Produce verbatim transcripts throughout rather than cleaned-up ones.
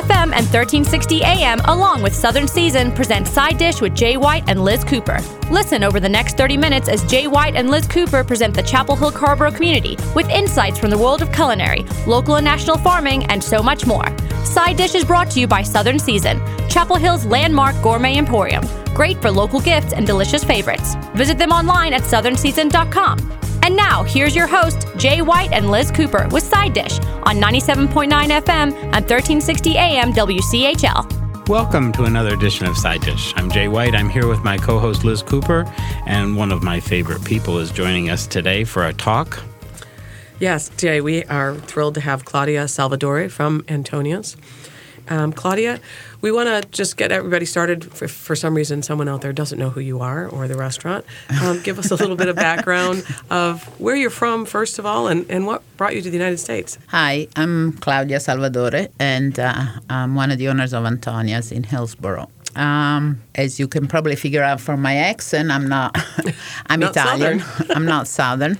F M and thirteen sixty A M, along with Southern Season, present Side Dish with Jay White and Liz Cooper. Listen over the next thirty minutes as Jay White and Liz Cooper present the Chapel Hill Carrboro community with insights from the world of culinary, local and national farming, and so much more. Side Dish is brought to you by Southern Season, Chapel Hill's landmark gourmet emporium. Great for local gifts and delicious favorites. Visit them online at southern season dot com. And now, here's your host, Jay White and Liz Cooper with Side Dish on ninety-seven point nine F M and thirteen sixty A M W C H L. Welcome to another edition of Side Dish. I'm Jay White. I'm here with my co-host Liz Cooper, and one of my favorite people is joining us today for a talk. Yes, Jay, we are thrilled to have Claudia Salvadore from Antonia's. Um, Claudia, we want to just get everybody started. For, for some reason, someone out there doesn't know who you are or the restaurant. Um, give us a little bit of background of where you're from, first of all, and, and what brought you to the United States. Hi, I'm Claudia Salvadore, and uh, I'm one of the owners of Antonia's in Hillsborough. Um, as you can probably figure out from my accent, I'm not, I'm not Italian. I'm not Southern.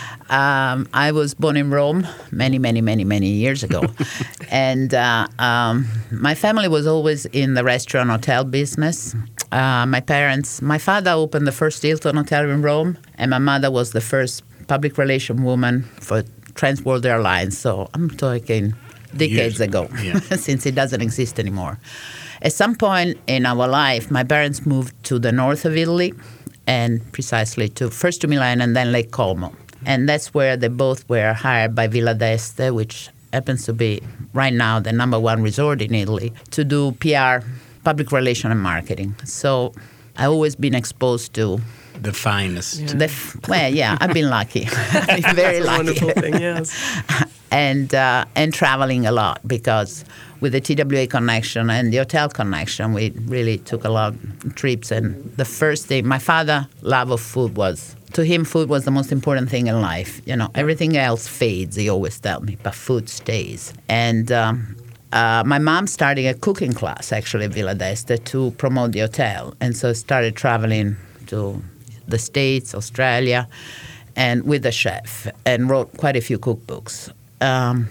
Um, I was born in Rome many, many, many, many years ago. and uh, um, my family was always in the restaurant hotel business. Uh, my parents, my father opened the first Hilton Hotel in Rome, and my mother was the first public relation woman for Trans World Airlines. So I'm talking decades ago, yeah. Since it doesn't exist anymore. At some point in our life, my parents moved to the north of Italy, and precisely to first to Milan and then Lake Como. And that's where they both were hired by Villa d'Este, which happens to be right now the number one resort in Italy, to do P R, public relation and marketing. So I've always been exposed to the finest. Yeah. The f- well, yeah, I've been lucky. I've been very That's a lucky. wonderful thing, yes. and uh, and traveling a lot, because with the T W A connection and the hotel connection, we really took a lot of trips. And the first thing, my father's love of food was, to him, food was the most important thing in life. You know, everything else fades, he always tell me, but food stays. And um, uh, my mom started a cooking class, actually, at Villa d'Este to promote the hotel. And so I started traveling to the States, Australia, and with a chef, and wrote quite a few cookbooks. Um,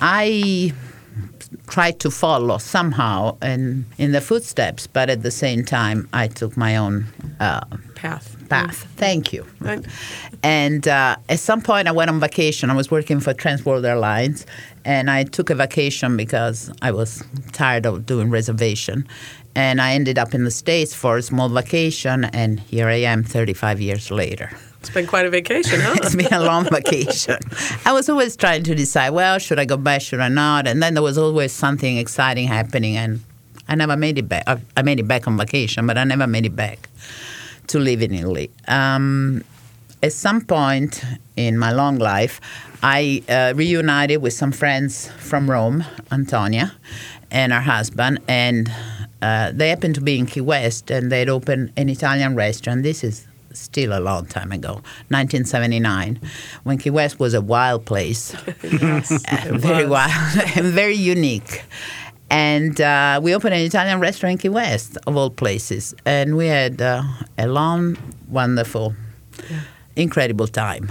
I tried to follow somehow in, in the footsteps, but at the same time, I took my own uh, path. Path. Thank you. Right. And uh, at some point, I went on vacation. I was working for Trans World Airlines, and I took a vacation because I was tired of doing reservation. And I ended up in the States for a small vacation, and here I am thirty-five years later. It's been quite a vacation, huh? It's been a long vacation. I was always trying to decide, well, should I go back, should I not? And then there was always something exciting happening, and I never made it back. I made it back on vacation, but I never made it back to live in Italy. Um, at some point in my long life, I uh, reunited with some friends from Rome, Antonia, and her husband, and uh, they happened to be in Key West, and they'd opened an Italian restaurant. This is still a long time ago, nineteen seventy-nine, when Key West was a wild place. Yes, uh, very wild and very unique. And uh, we opened an Italian restaurant in Key West, of all places. And we had uh, a long, wonderful, yeah. incredible time.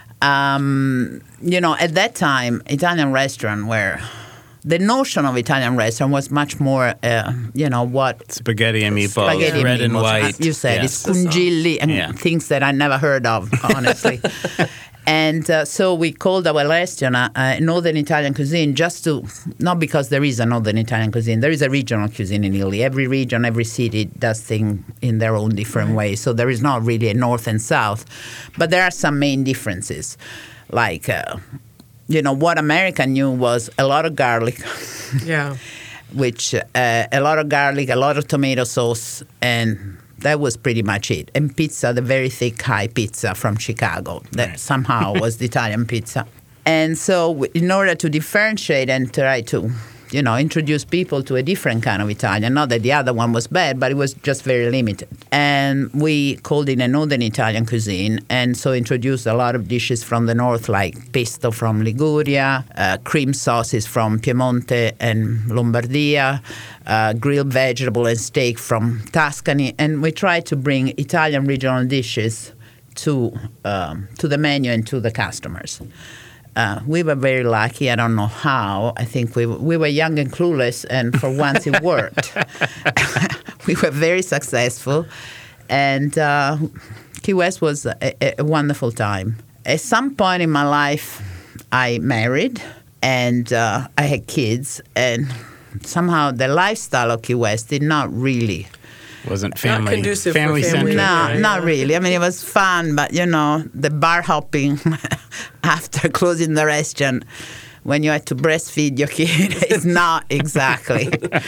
Um, you know, at that time, Italian restaurant were... The notion of Italian restaurant was much more, uh, you know, what... Spaghetti and meatballs, spaghetti red and, and white. You said, yeah. it's scungilli and yeah. things that I never heard of, honestly. And uh, so we called our restaurant uh, Northern Italian Cuisine, just to, not because there is a Northern Italian cuisine, there is a regional cuisine in Italy. Every region, every city does things in their own different right. ways. So there is not really a North and South. But there are some main differences, like... Uh, You know, what America knew was a lot of garlic. Yeah. Which, uh, a lot of garlic, a lot of tomato sauce, and that was pretty much it. And pizza, the very thick, high pizza from Chicago, that right. somehow was the Italian pizza. And so in order to differentiate and try to, you know, introduce people to a different kind of Italian, not that the other one was bad, but it was just very limited. And we called it a Northern Italian cuisine, and so introduced a lot of dishes from the north, like pesto from Liguria, uh, cream sauces from Piemonte and Lombardia, uh, grilled vegetable and steak from Tuscany. And we tried to bring Italian regional dishes to um, to the menu and to the customers. uh, we were very lucky. I don't know how. I think we we were young and clueless, and for once it worked. We were very successful, and uh, Key West was a, a wonderful time. At some point in my life, I married, and uh, I had kids, and somehow the lifestyle of Key West did not really... Wasn't family, not conducive family for family. centric. No, right? not really. I mean, it was fun, but, you know, the bar hopping after closing the restaurant when you had to breastfeed your kid is not exactly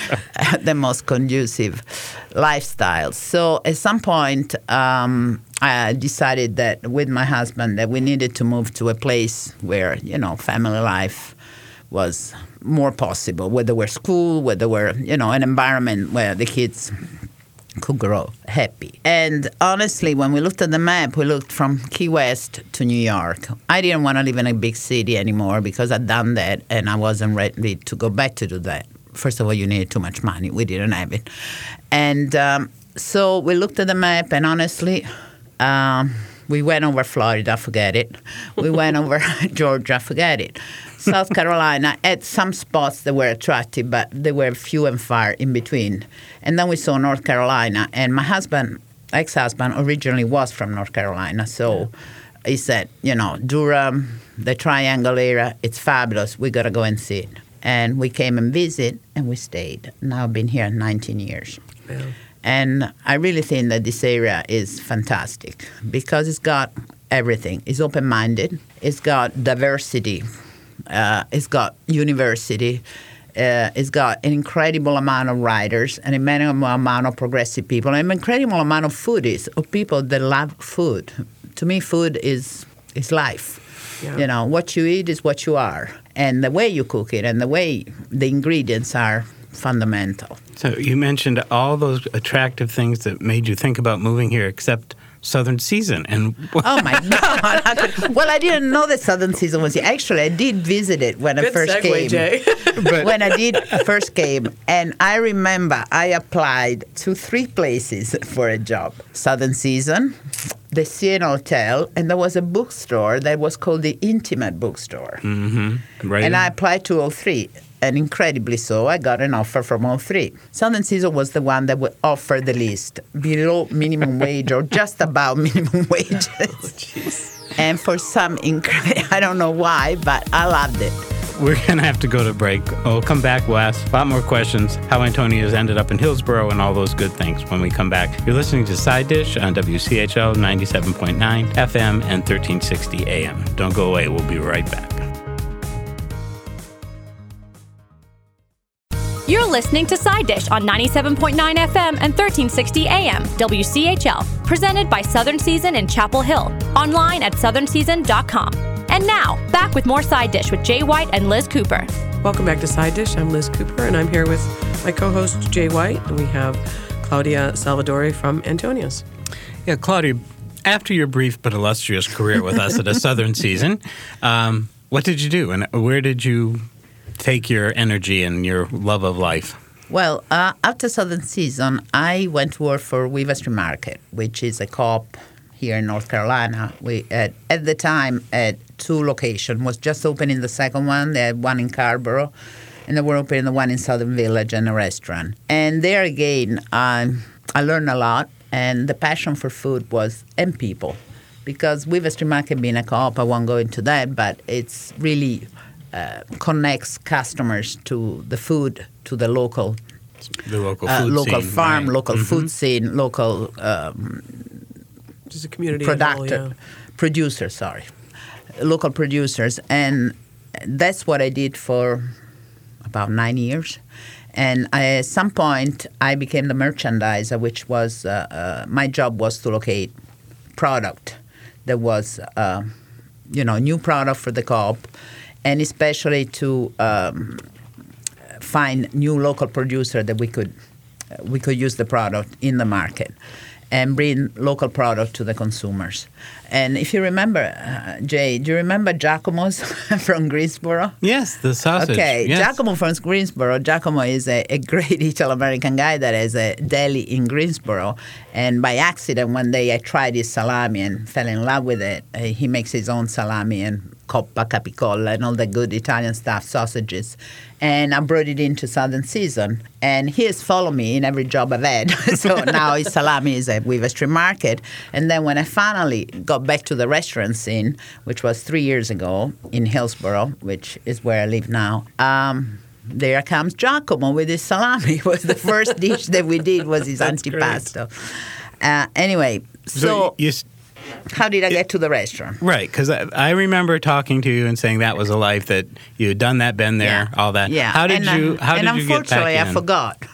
the most conducive lifestyle. So at some point, um, I decided that with my husband that we needed to move to a place where, you know, family life was more possible, where there were school, where there were, you know, an environment where the kids could grow happy. And honestly, when we looked at the map, we looked from Key West to New York. I didn't want to live in a big city anymore because I'd done that and I wasn't ready to go back to do that. First of all, you needed too much money. We didn't have it. And um, so we looked at the map, and honestly, um, we went over Florida, forget it. We went over Georgia, forget it. South Carolina had some spots that were attractive, but they were few and far in between. And then we saw North Carolina, and my husband, ex-husband, originally was from North Carolina. So he said, you know, Durham, the Triangle area, it's fabulous. We got to go and see it. And we came and visit, and we stayed. Now I've been here nineteen years. Yeah. And I really think that this area is fantastic because it's got everything. It's open-minded. It's got diversity. Uh, it's got university. Uh, it's got an incredible amount of writers, an incredible amount of progressive people, and an incredible amount of foodies, of people that love food. To me, food is is life. Yeah. You know, what you eat is what you are. And the way you cook it and the way the ingredients are fundamental. So you mentioned all those attractive things that made you think about moving here, except Southern Season. And oh my God! I could, well, I didn't know that Southern Season was here. Actually, I did visit it when Good I first segue, came. Jay. But when I did first came, and I remember I applied to three places for a job: Southern Season, the Siena Hotel, and there was a bookstore that was called the Intimate Bookstore. Mm-hmm. Right. And I applied to all three. And incredibly so, I got an offer from all three. Southern Season was the one that would offer the least, below minimum wage or just about minimum wages. Oh, and for some, incre- I don't know why, but I loved it. We're going to have to go to break. We'll come back. We'll ask a lot more questions, how Antonia's ended up in Hillsborough and all those good things when we come back. You're listening to Side Dish on W C H L ninety-seven point nine F M and thirteen sixty A M. Don't go away. We'll be right back. You're listening to Side Dish on ninety-seven point nine F M and thirteen sixty A M, W C H L, presented by Southern Season in Chapel Hill, online at southern season dot com. And now, back with more Side Dish with Jay White and Liz Cooper. Welcome back to Side Dish. I'm Liz Cooper, and I'm here with my co-host, Jay White, and we have Claudia Salvadori from Antonia's. Yeah, Claudia, after your brief but illustrious career with us at a Southern Season, um, what did you do, and where did you take your energy and your love of life? Well, uh, after Southern Season, I went to work for Weaver Street Market, which is a co-op here in North Carolina. We at, at the time had two locations. Was just opening the second one. They had one in Scarborough, and they were opening the one in Southern Village and a restaurant. And there again, um, I learned a lot, and the passion for food was and people, because Weaver Street Market being a co-op, I won't go into that, but it's really Uh, connects customers to the food, to the local, the local, uh, food local scene, farm, right. local Mm-hmm. food scene, local um, Just a community productor, level, yeah. producer, sorry, local producers, and that's what I did for about nine years. And I, at some point, I became the merchandiser, which was uh, uh, my job was to locate product that was, uh, you know, new product for the co-op. And especially to um, find new local producer that we could uh, we could use the product in the market and bring local product to the consumers. And if you remember, uh, Jay, do you remember Giacomo's from Greensboro? Yes, the sausage. Okay, yes. Giacomo from Greensboro. Giacomo is a, a great Italo-American guy that has a deli in Greensboro. And by accident, one day I tried his salami and fell in love with it. Uh, he makes his own salami, and coppa, capicola, and all the good Italian stuff, sausages. And I brought it into Southern Season. And he has followed me in every job I've had. So now his salami is at Weaver Street Market. And then when I finally got back to the restaurant scene, which was three years ago in Hillsborough, which is where I live now, um, there comes Giacomo with his salami. It was the first dish that we did was his antipasto. Uh, anyway, so, so you, how did I get to the restaurant? Right, because I, I remember talking to you and saying that was a life that you had done that, been there, Yeah. all that. Yeah. How did and, you? How and did you get back unfortunately, in? I forgot.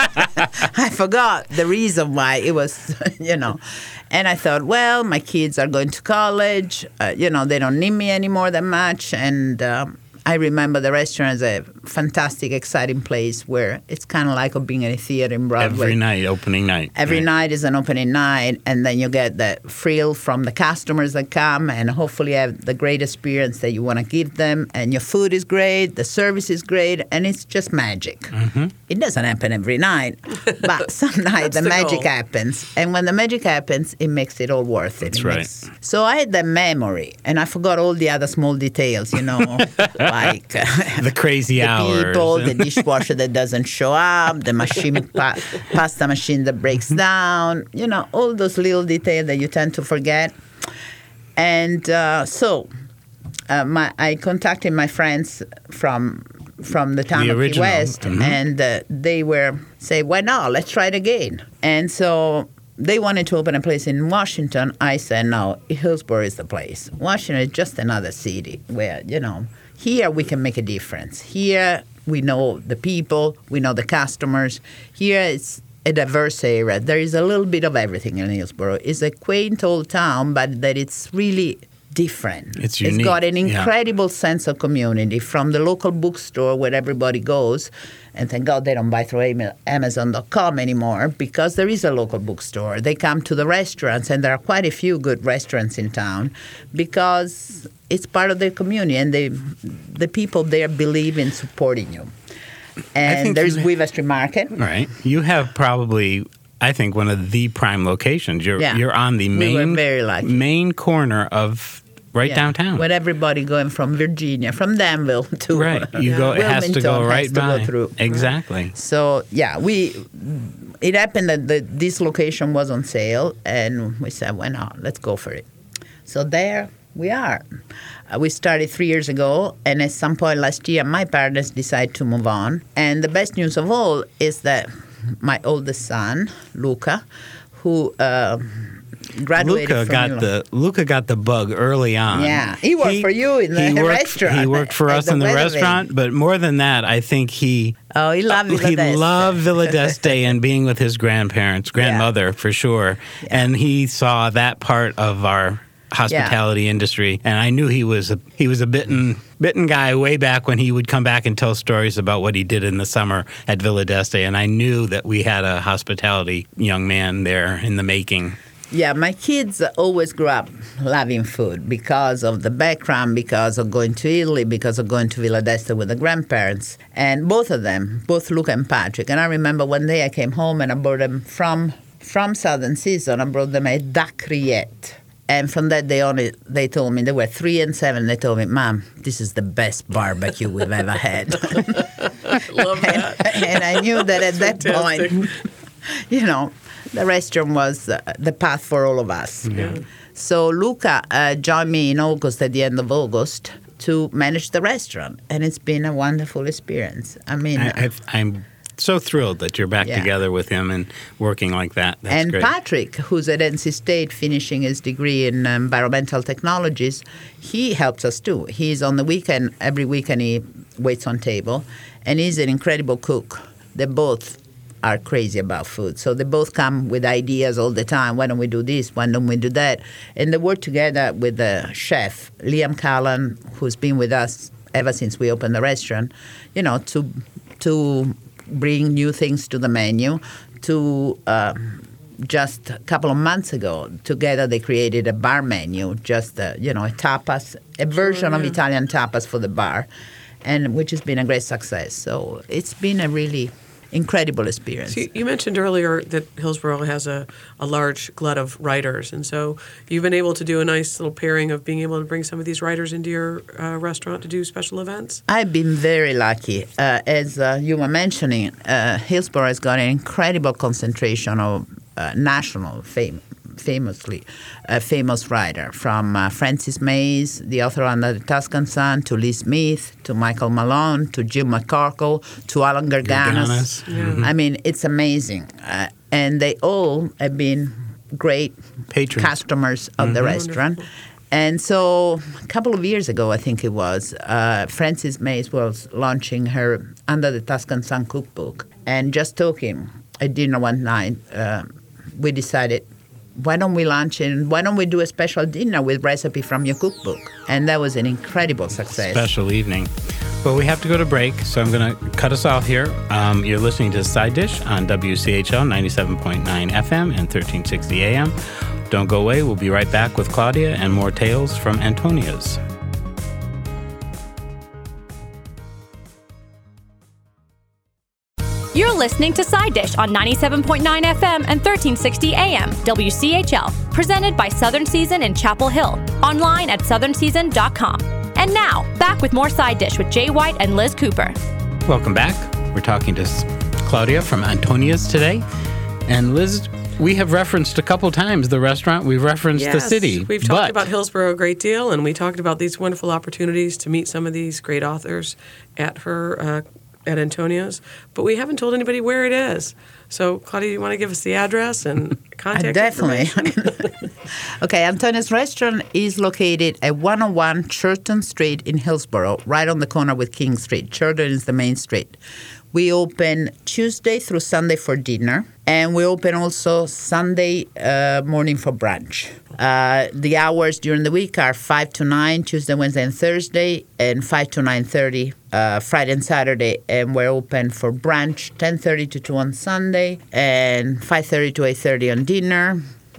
I forgot the reason why it was, you know. And I thought, well, my kids are going to college. Uh, you know, they don't need me anymore that much. And um, I remember the restaurant as a fantastic, exciting place where it's kind of like being in a theater in Broadway. Every night, opening night. Every right. night is an opening night, and then you get the frill from the customers that come, and hopefully have the great experience that you want to give them. And your food is great, the service is great, and it's just magic. Mm-hmm. It doesn't happen every night, but some night the, the magic goal. happens. And when the magic happens, it makes it all worth it. That's It right. makes- so I had the memory, and I forgot all the other small details, you know, like The crazy the hours. people, the dishwasher that doesn't show up, the machine, pa- pasta machine that breaks down, you know, all those little details that you tend to forget. And uh, so uh, my, I contacted my friends from from the town The of Key original, West, mhm. and uh, they were say, why not? Let's try it again. And so they wanted to open a place in Washington. I said, no, Hillsborough is the place. Washington is just another city where, you know, here we can make a difference. Here we know the people, we know the customers. Here it's a diverse area. There is a little bit of everything in Hillsborough. It's a quaint old town, but that it's really different. It's It's unique, got an yeah. incredible sense of community from the local bookstore where everybody goes. And thank God they don't buy through Amazon dot com anymore because there is a local bookstore. They come to the restaurants, and there are quite a few good restaurants in town because it's part of their community, and they, the people there believe in supporting you. And think there's you- Weaver Street Market. Right. You have probably, I think, one of the prime locations. You're Yeah. you're on the We main were very lucky. main corner of right Yeah, downtown. with everybody going from Virginia, from Danville to Right. You go. It has to go Wilmington right has to by. go through. Exactly. So yeah, we it happened that the, this location was on sale, and we said, why not? Let's go for it. So there we are. Uh, we started three years ago, and at some point last year, my parents decided to move on. And the best news of all is that my oldest son, Luca, who uh, graduated Luca from got Milan- the Luca got the bug early on. Yeah, he worked for you in the he worked, restaurant He worked for at us the in the Weathervane. restaurant, but more than that, I think he Oh, he loved Villa he d'Este. loved Villa d'Este and being with his grandparents, grandmother for sure, and he saw that part of our hospitality industry, and I knew he was a, he was a bitten bitten guy way back when he would come back and tell stories about what he did in the summer at Villa d'Este, and I knew that we had a hospitality young man there in the making. Yeah, my kids always grew up loving food because of the background, because of going to Italy, because of going to Villa d'Este with the grandparents. And both of them, both Luca and Patrick. And I remember one day I came home and I brought them from from Southern Season, I brought them a duck rillette. And from that day on, it, they told me, they were three and seven, they told me, Mom, this is the best barbecue we've ever had. Love that. and, and I knew that at that Fantastic. point, you know, the restaurant was uh, the path for all of us. Yeah. So Luca uh, joined me in August, at the end of August, to manage the restaurant. And it's been a wonderful experience. I mean, I, I've, I'm so thrilled that you're back Yeah. together with him and working like that. That's and great. Patrick, who's at N C State finishing his degree in um, environmental technologies, he helps us too. He's on the weekend, every weekend he waits on table, and he's an incredible cook. They both are crazy about food. So they both come with ideas all the time. Why don't we do this? Why don't we do that? And they work together with the chef, Liam Callan, who's been with us ever since we opened the restaurant, you know, to to bring new things to the menu, to uh, just a couple of months ago, together they created a bar menu, just, uh, you know, a tapas, a version of Italian tapas for the bar, and which has been a great success. So it's been a really incredible experience. So you, you mentioned earlier that Hillsborough has a, a large glut of writers, and so you've been able to do a nice little pairing of being able to bring some of these writers into your uh, restaurant to do special events? I've been very lucky. Uh, as uh, you were mentioning, uh, Hillsborough has got an incredible concentration of uh, national fame. famously a famous writer, from uh, Francis Mays, the author of Under the Tuscan Sun, to Lee Smith, to Michael Malone, to Jim McCorkle, to Alan Garganas. Garganas. Yeah. Mm-hmm. I mean, it's amazing. Uh, and they all have been great Patrons. customers of Mm-hmm. the restaurant. And so a couple of years ago, I think it was, uh, Francis Mays was launching her Under the Tuscan Sun cookbook. And just talking at dinner one night, uh, we decided, why don't we launch and why don't we do a special dinner with recipe from your cookbook? And that was an incredible success. Special evening. Well, we have to go to break, so I'm going to cut us off here. Um, you're listening to Side Dish on W C H L ninety-seven point nine F M and thirteen sixty A M. Don't go away. We'll be right back with Claudia and more tales from Antonia's. You're listening to Side Dish on ninety-seven point nine F M and thirteen sixty A M, W C H L, presented by Southern Season in Chapel Hill, online at southern season dot com. And now, back with more Side Dish with Jay White and Liz Cooper. Welcome back. We're talking to Claudia from Antonia's today. And Liz, we have referenced a couple times the restaurant. We've referenced Yes, the city. We've talked but about Hillsborough a great deal, and we talked about these wonderful opportunities to meet some of these great authors at her uh, at Antonia's, but we haven't told anybody where it is. So, Claudia, you want to give us the address and contact Uh, definitely. information? Okay, Antonia's restaurant is located at one oh one Churton Street in Hillsborough, right on the corner with King Street. Churton is the main street. We open Tuesday through Sunday for dinner, and we open also Sunday uh, morning for brunch. Uh, the hours during the week are five to nine, Tuesday, Wednesday, and Thursday, and five to nine thirty, uh, Friday and Saturday. And we're open for brunch, ten thirty to two on Sunday, and five thirty to eight thirty on dinner.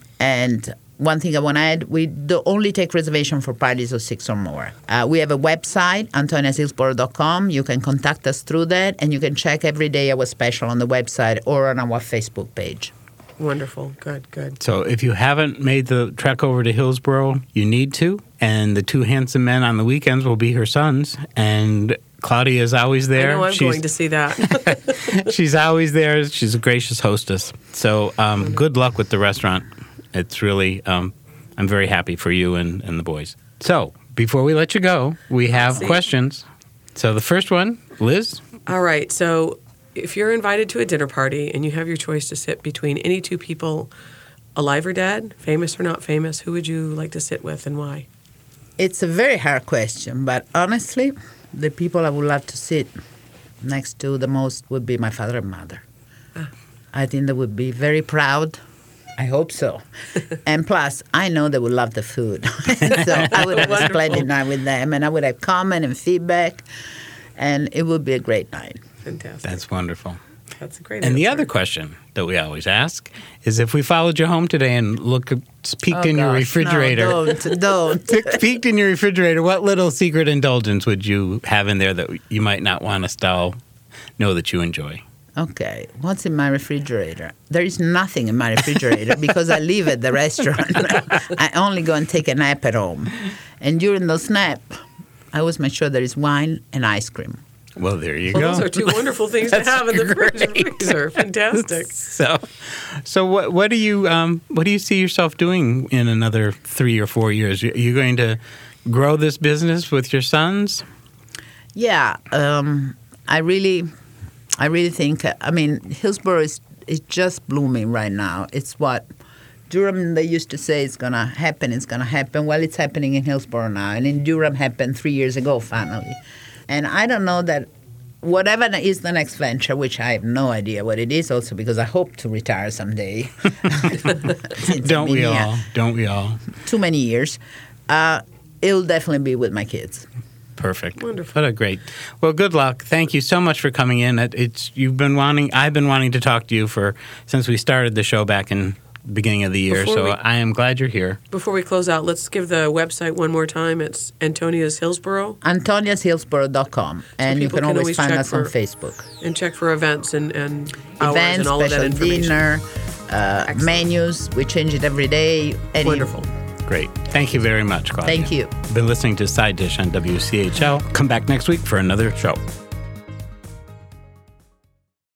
And one thing I want to add, we do only take reservation for parties of six or more. Uh, we have a website, antonias hillsborough dot com. You can contact us through that, and you can check every day our special on the website or on our Facebook page. Wonderful. Good, good. So if you haven't made the trek over to Hillsborough, you need to. And the two handsome men on the weekends will be her sons. And Claudia is always there. I know I'm She's, going to see that. she's always there. She's a gracious hostess. So um, good luck with the restaurant. It's really, um, I'm very happy for you and, and the boys. So before we let you go, we have See. questions. So the first one, Liz? All right. So if you're invited to a dinner party and you have your choice to sit between any two people, alive or dead, famous or not famous, who would you like to sit with and why? It's a very hard question, but honestly, the people I would love to sit next to the most would be my father and mother. Ah. I think they would be very proud. I hope so. And plus, I know they would love the food. So I would have a splendid night with them, and I would have comment and feedback, and it would be a great night. Fantastic. That's wonderful. That's a great And the answer. other question that we always ask is if we followed you home today and look peeked Oh, in your gosh, refrigerator, No, don't, don't. peeked in your refrigerator, what little secret indulgence would you have in there that you might not want us to all know that you enjoy? Okay, what's in my refrigerator? There is nothing in my refrigerator because I live at the restaurant. I only go and take a nap at home. And during those naps, I always make sure there is wine and ice cream. Well, there you Well, go. those are two wonderful things to That's have in the great. freezer. Fantastic. So, so what what do you um, what do you see yourself doing in another three or four years? Are you going to grow this business with your sons? Yeah, um, I really, I really think. I mean, Hillsborough is is just blooming right now. It's what Durham, they used to say, it's going to happen. It's going to happen. Well, it's happening in Hillsborough now, and in Durham happened three years ago finally. And I don't know that whatever is the next venture, which I have no idea what it is, also because I hope to retire someday. Since Don't I've we been here all? Don't we all? Too many years. Uh, it'll definitely be with my kids. Perfect. Wonderful. What a great. Well, good luck. Thank you so much for coming in. It- It's you've been wanting. I've been wanting to talk to you for since we started the show back in beginning of the year. Before So we- I am glad you're here. Before we close out, let's give the website one more time. It's Antonia's Hillsboro. antonias hillsboro dot com. And you people can can always always find check us on for- Facebook. And check for events and, and hours Events, and all of that special information. dinner, uh, Excellent. menus. We change it every day. Any- Wonderful. Great. Thank you very much, Claudia. Thank you. Been listening to Side Dish on W C H L. Come back next week for another show.